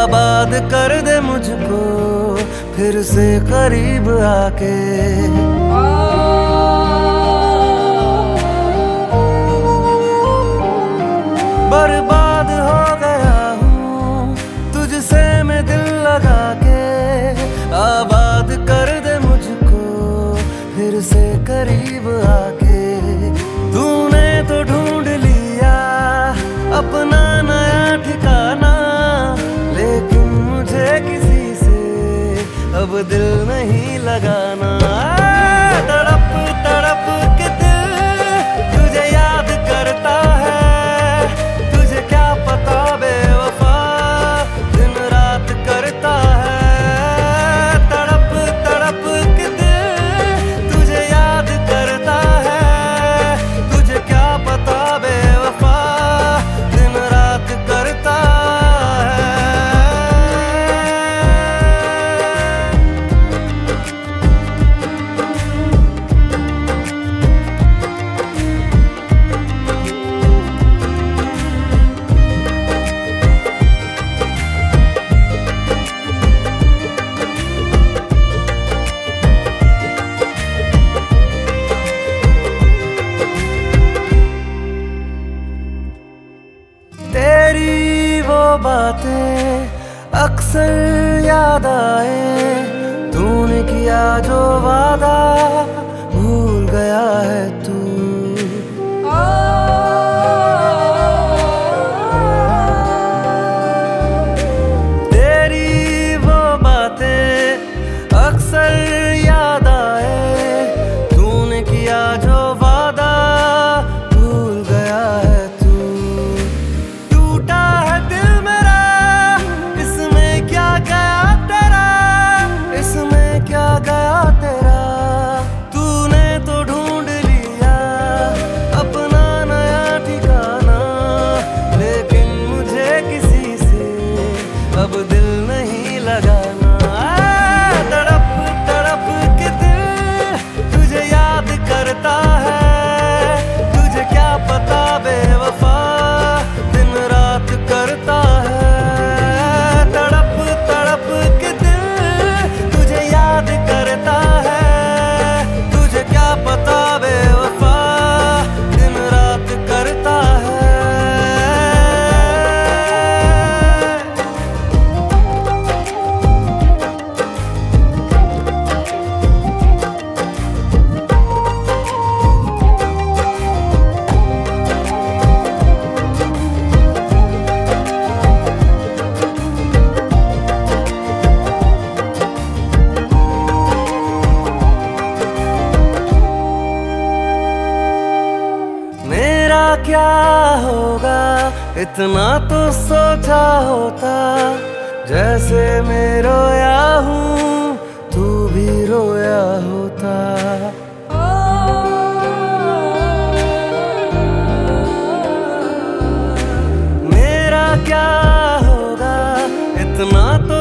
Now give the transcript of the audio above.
आबाद कर दे मुझको फिर से करीब आके। बर्बाद हो गया हूँ तुझसे मैं दिल लगा के, आबाद कर दे मुझको फिर से करीब आके। तूने तो ढूंढ लिया अपना नया ठिकाना, लेकिन मुझे किसी से अब दिल नहीं लगाना। तड़प तड़प के दिल तुझे याद करता है, तुझे क्या पता बेवफा दिन रात करता है। तड़प तड़प के दिल तुझे याद करता है, तुझे क्या पता बेवफा दिन रात करता है। तेरी वो बातें अक्सर याद आए, तूने किया जो वादा भूल गया है तू। तेरी वो बातें अक्सर याद आए, तूने किया जो वादा भूल गया है तू। टूटा है दिल मेरा इसमें क्या गया तेरा, इसमें क्या गया तेरा। तूने तो ढूंढ लिया अपना नया ठिकाना, लेकिन मुझे किसी से अब दिल नहीं लगाना। तड़प तड़प के दिल तुझे याद करता है, तुझे क्या पता बेवफा दिन रात करता है। तड़प तड़प के दिल तुझे याद करता है, तुझे क्या पता बेवफा दिन रात करता है। मेरा क्या होगा इतना तो सोचा होता, जैसे मैं रोया हूँ तू भी रोया होता। मेरा क्या होगा इतना तो